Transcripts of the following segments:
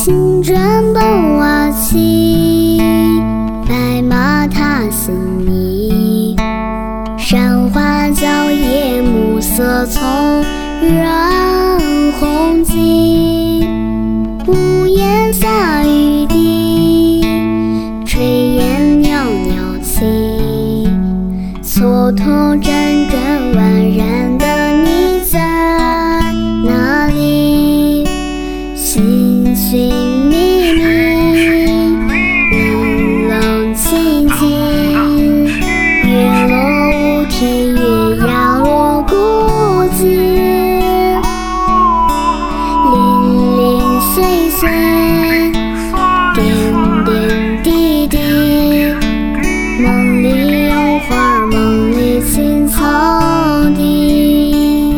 青砖伴瓦漆，白马踏新泥。山花蕉叶暮色葱，染红巾。屋檐洒雨滴，炊烟袅袅起。蹉跎辗转宛然的你在哪里？寻寻觅觅，冷冷清清。月落乌啼，月牙落孤井。零零碎碎，点点滴滴。梦里有花，梦里青草地。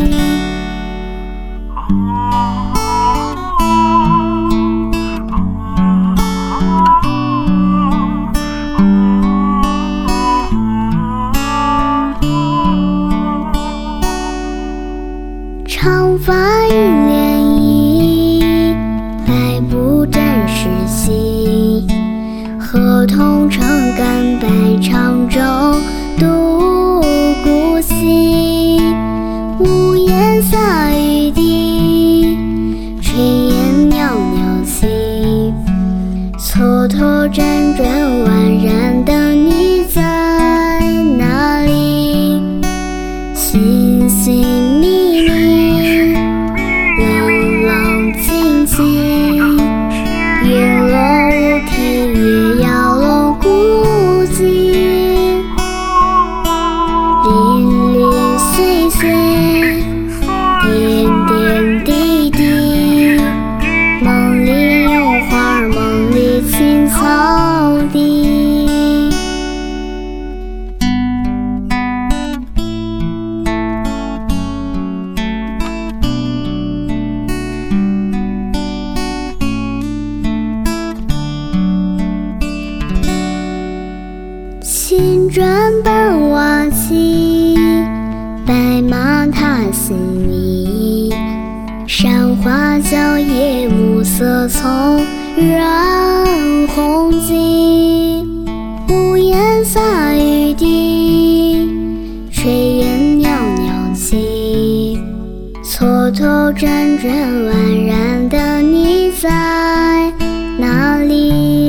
长发映涟漪，白布沾湿迹。河童撑杆摆长舟，渡孤溪。屋檐洒雨滴，炊烟袅袅起。蹉跎辗转宛然的你在哪里？寻寻觅觅，冷冷清清。月落乌啼，月牙落孤井。零零碎碎，点点滴滴。梦里有花，梦里青草地。青砖伴瓦漆，白马踏新泥。山花蕉叶暮色葱，染红巾。屋檐洒雨滴，炊烟袅袅起。蹉跎辗转宛然的你在哪里？